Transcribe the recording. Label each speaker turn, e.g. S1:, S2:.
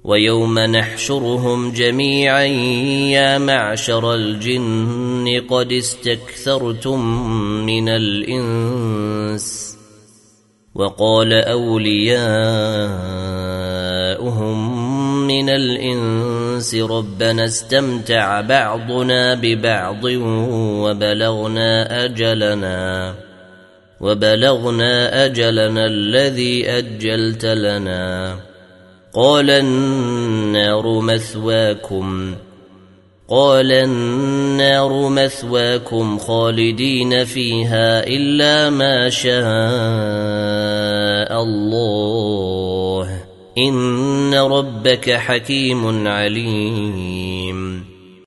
S1: ويوم نحشرهم جميعا يا معشر الجن قد استكثرتم من الإنس وقال أولياؤهم من الإنس ربنا استمتع بعضنا ببعض وبلغنا أجلنا الذي أجلت لنا قال النار مثواكم خالدين فيها إلا ما شاء الله إن ربك حكيم عليم.